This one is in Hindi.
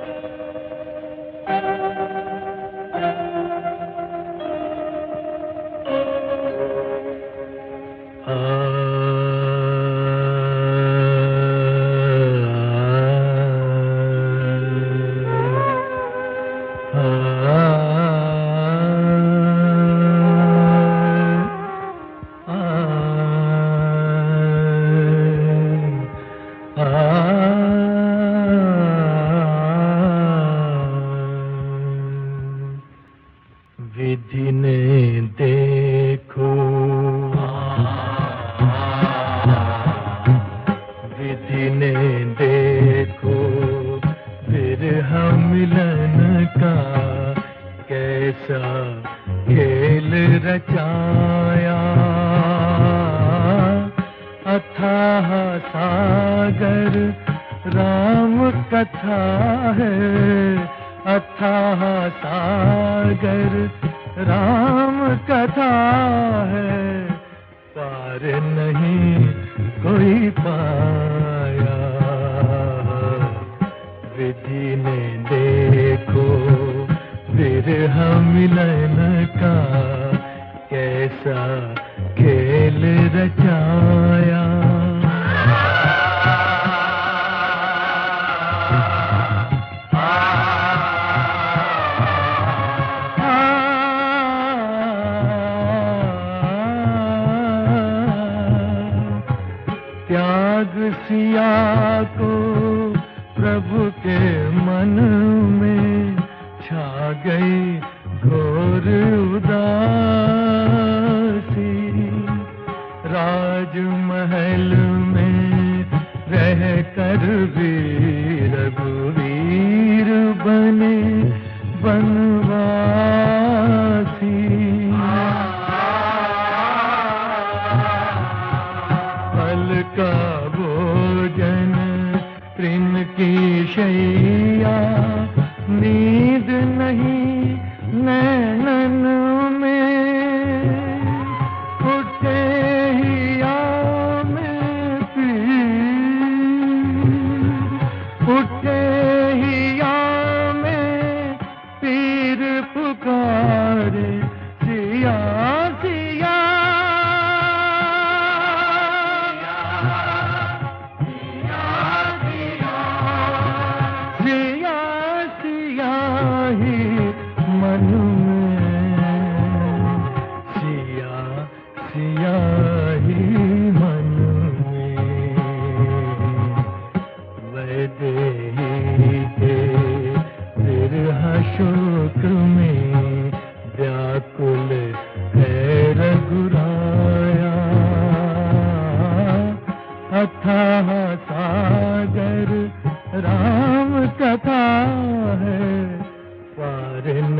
विधि ने देखो, विधि ने देखो फिर हम मिलन का कैसा खेल रचाया। अथाह सागर राम कथा है, अथाह सागर राम कथा है, पार नहीं कोई पाया। विधि ने देखो फिर हम मिलन का कैसा खेल रचाया। त्याग सिया को प्रभु के मन में छा गई घोर उदासी। राजमहल में रह कर भी रघुवीर बने बनवासी। फल का भोजन तृण की शैया, नींद नहीं नैनन में, उठे हिया में पीर, उठे हिया में पीर पुकारे सिया सिया। मन में सिया सिया ही मन में। वैदेही के विरह शोक में व्याकुल है रघुराया। अथाह सागर राम कथा है, पार